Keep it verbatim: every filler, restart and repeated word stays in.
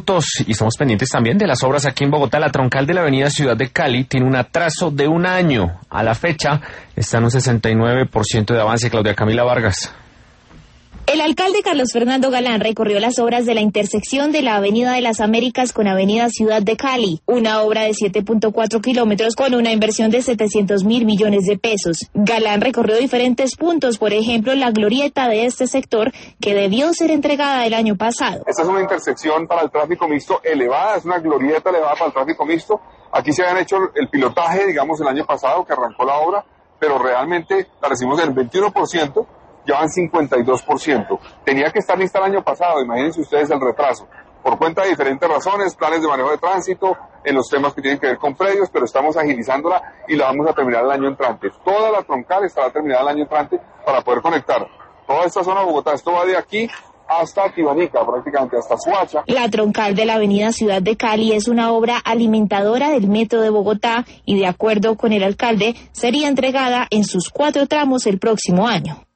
minutos y estamos pendientes también de las obras aquí en Bogotá. La troncal de la avenida Ciudad de Cali tiene un atraso de un año. A la fecha está en un sesenta y nueve por ciento de avance. Claudia Camila Vargas. El alcalde Carlos Fernando Galán recorrió las obras de la intersección de la Avenida de las Américas con Avenida Ciudad de Cali, una obra de siete punto cuatro kilómetros con una inversión de setecientos mil millones de pesos. Galán recorrió diferentes puntos, por ejemplo, la glorieta de este sector que debió ser entregada el año pasado. Esta es una intersección para el tráfico mixto elevada, es una glorieta elevada para el tráfico mixto. Aquí se habían hecho el pilotaje, digamos, el año pasado que arrancó la obra, pero realmente la recibimos del veintiuno por ciento. Llevan cincuenta y dos por ciento. Tenía que estar lista el año pasado, imagínense ustedes el retraso. Por cuenta de diferentes razones, planes de manejo de tránsito, en los temas que tienen que ver con predios, pero estamos agilizándola y la vamos a terminar el año entrante. Toda la troncal estará terminada el año entrante para poder conectar toda esta zona de Bogotá. Esto va de aquí hasta Tibanica, prácticamente hasta Suacha. La troncal de la avenida Ciudad de Cali es una obra alimentadora del metro de Bogotá y, de acuerdo con el alcalde, sería entregada en sus cuatro tramos el próximo año.